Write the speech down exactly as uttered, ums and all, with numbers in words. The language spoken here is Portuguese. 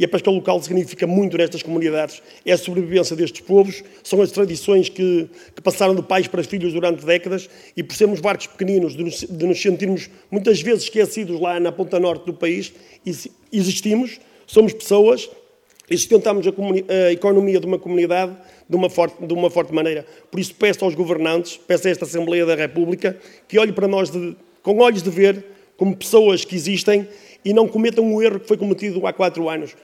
e a pesca local significa muito nestas comunidades. É a sobrevivência destes povos, são as tradições que, que passaram de pais para filhos durante décadas, e por sermos barcos pequeninos, de nos, de nos sentirmos muitas vezes esquecidos lá na ponta norte do país, existimos, somos pessoas e sustentamos a, a economia de uma comunidade de uma, forte, de uma forte maneira. Por isso peço aos governantes, peço a esta Assembleia da República, que olhe para nós de, com olhos de ver, como pessoas que existem, e não cometam o erro que foi cometido há quatro anos.